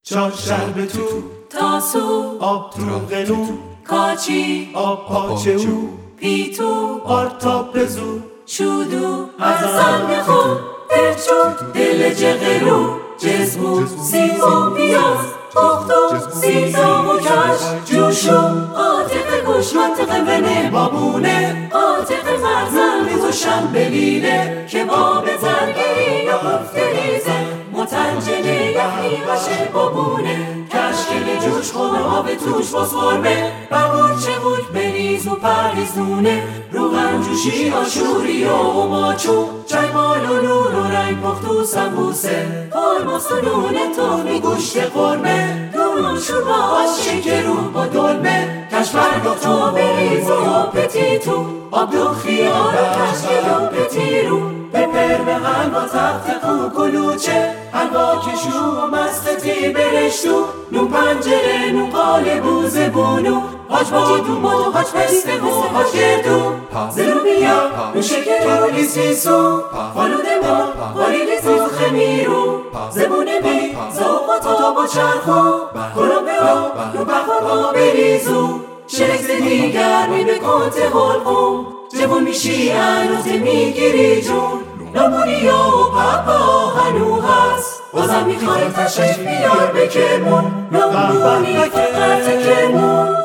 چار شرب تو تاسو آب تو قنو کاچی آب پاچه‌و پیتو آرتاپزو شودو ارزن خون درچو دل جغرو جزمو سیب و پیاز پختو سیزا و کش جوشو آتق گوش منطق منه بابونه آتق فرزن تو شم ببینه که باب زرگی یا گفتریزه متنجنه یحی باشه بابونه کشکل جوش خونه آب توش بسورمه برمورچه بود بریز و پریزونه روغن جوشی آشوری و ماچو چای مال و نون و رنگ پخت و سمبوسه قرماس و نون تخمی گوشت قرمه دون شوربا آش شکرو با دلمه کش برداخت و بریز و پتیتو آب دو خیار کشکل و پتیرو بپر به حلوا تخت خوب کلوچه حلوا کشو و مسختی برشتو نون پنجره نون قال بوزه بونو حاج بادو حاج پسته و حاج گردو زلو بیا نون شکر و لیسیسو فالوده ما قالی لیزیز خمیرو زبونه بی زوقا تا با چرخو گلابه ها نون بخور با بریزو شرک دیگر می بکن تهلقم جوون میشی هنوز میگیری جون نمونیا و پاپا هنو هست بازم میخوای تشریف بیار بکمون نمونی فقط کمون